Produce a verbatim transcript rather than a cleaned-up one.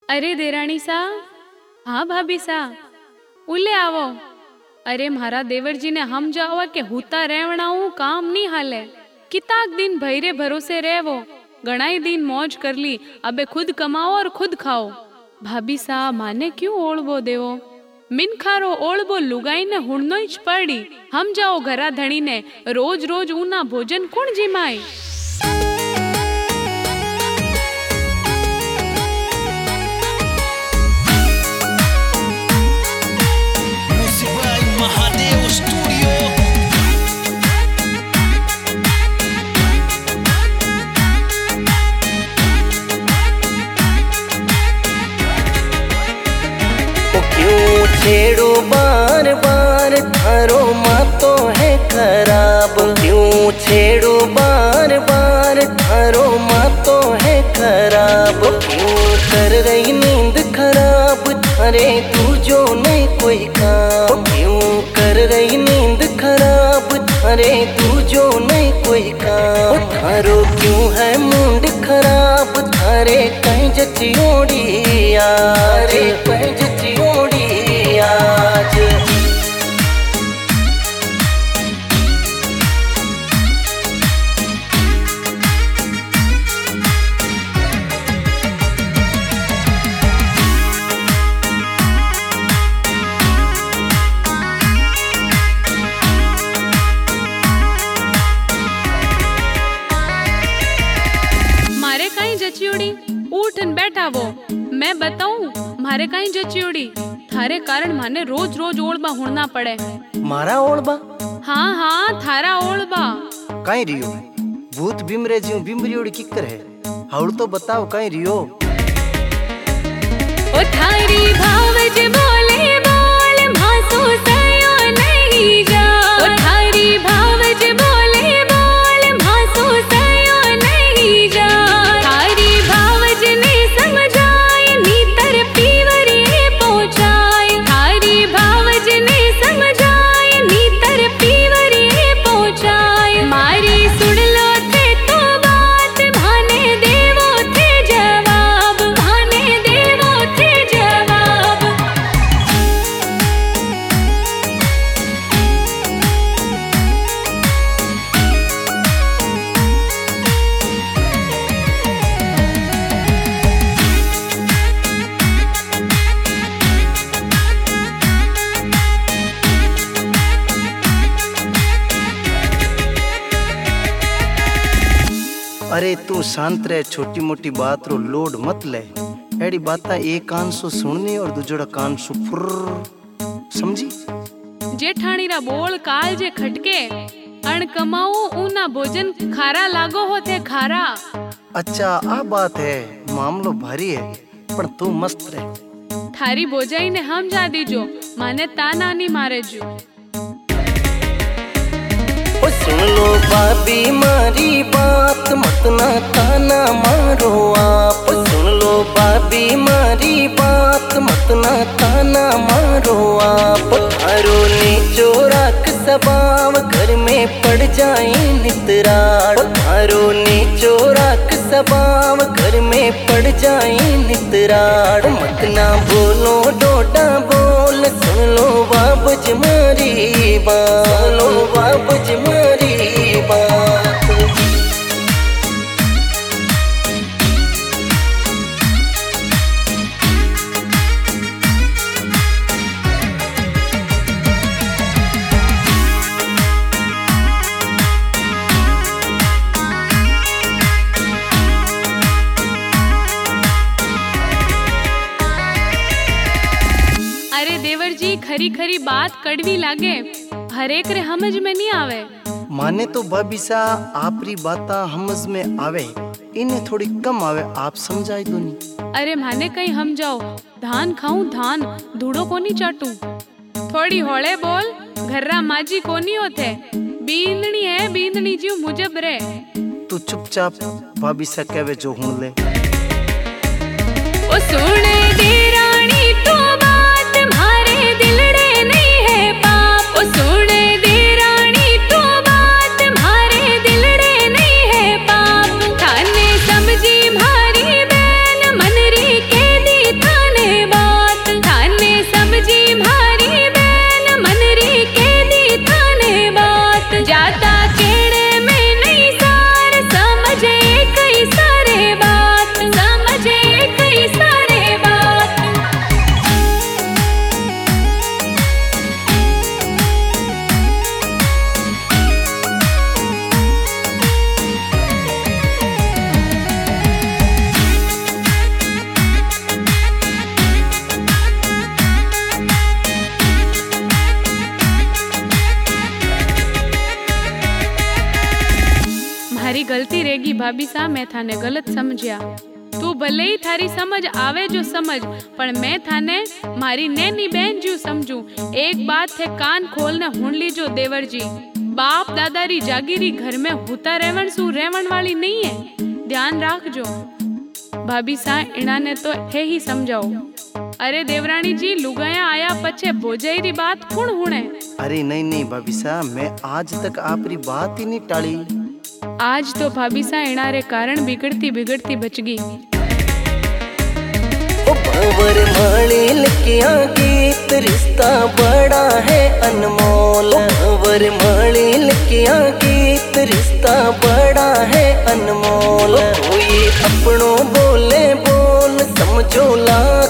अरे देराणी सा, हाँ भाभी सा, उले आवो। अरे मारा देवर जी ने हम जावा के हुता रेवणाऊ काम नहीं हाले। किताक दिन भैरे भरोसे रेवो, गणाई दिन मौज कर ली, अबे खुद कमाओ और खुद खाओ। भाभी सा माने क्यों ओळबो देवो? मिनखारो ओळबो लुगाई ने हुणनो ज पड़ी। हम जाओ घरा धणी ने, रोज रोज ऊना भोजन कौन जिमाए? छेड़ो बार बार थारो मातो है खराब, क्यों छेड़ो बार बार थारो मातो है खराब। क्यों कर रही नींद खराब थारे तू जो नहीं कोई काम। क्यों कर रही नींद खराब थारे तू जो नहीं कोई काम। थारो क्यों है मुंड खराब थारे कहीं जचियोड़ी यारे कहीं जचियोड़ी आज। मारे कहीं जचियोड़ी उठन बैठा वो, मैं बताऊं मारे कहीं जचियोड़ी। थारे कारण माने रोज रोज ओळबा होना पड़े। मारा ओळबा? हाँ हाँ थारा ओळबा। कहीं रियो भूत बिमरे जी बिमरियोड़ी किकर है, हाउड़ तो बताओ कहीं रियो। ओ थारी भावज बोले बोल भासो सयो नहीं जा। ओ थारी भावज बोले बोल भासो सयो नहीं जा। थारी भावज ने समझाए नीतर पीवरी पहुंचाए। थारी भावज ने समझाए नीतर पीवरी पहुंचाए। मारी सुन लो थे तो बात भाने देवो थे जवाब, भाने देवो थे जवाब। अरे तू शांत रह, छोटी मोटी बात रो लोड मत ले। एड़ी बात एक कान सु सुननी और दूजड़ा कान सु फुर, समझी? जेठाणी रा बोल काल जे खटके, अण कमाऊ ऊना भोजन खारा लागो होते खारा। अच्छा आ बात है, मामलो भारी है, पर तू मस्त रह। थारी बोजाई ने हम जा दीजो, माने ताना नहीं मारे जो। ओ सुन लो भाभी मारी बात मत ना ताना मारो आप। सुन लो भाभी मारी बात मत ना ताना मारो आप। थारो नीचो राख स्वभाव घर में पड़ जाए नितराड़। थारो नीचो राख स्वभाव घर में पड़ जाए नितराड़। मत ना बोलो डोडा बोल, सुन लो बाबज मारी बात, सुन लो बाबज मारी बात। अरे देवर जी खरी खरी बात कड़वी लागे, हरेक रे समझ में नहीं आवे। माने तो भाभी सा आपरी बाता समझ में आवे, इन्हें थोड़ी कम आवे, आप समझाई दो नहीं। अरे माने कहीं हम जाओ, धान खाऊं धान, धूड़ो को नहीं चाटू। थोड़ी होले बोल, घर्रा माजी को नहीं होते। बींदनी है बींदनी जी मुजब रे। तू चुपचाप भाभी सा कहवे जो हुन ले। ओ सुने देरानी तो बात मारे दिलड़े नहीं है पाप। ओ सुने देरानी तो बात मारे दिलड़े नहीं है पाप। थाने समझी मारी बहन मनरी के दी था रहेगी भाभी सा, मैं थाने गलत समझिया। तू भले ही थारी समझ आवे जो समझ, पर मैं थाने मारी नैनी बहन जू समझू। एक बात है कान खोलने हुण लीजो देवर जी, बाप दादारी जागीरी घर में हुता रेवण सु रेवण वाली नहीं है, ध्यान राखजो। भाभी सा इना ने तो है ही समझाओ। अरे देवरानी जी, लुगाया आया पछे भोजाई री बात कौन हुणे? अरे नहीं नहीं भाभी सा, मैं आज तक आपरी बात ही नहीं टाली। आज तो भाभी सा इना रे कारण बिगड़ती बिगड़ती बच गई। बावर माली लकिया गीत रिश्ता बड़ा है अनमोल। बावर माली लकिया गीत रिश्ता बड़ा है अनमोल। कोई अपनों बोले बोल समझो लाख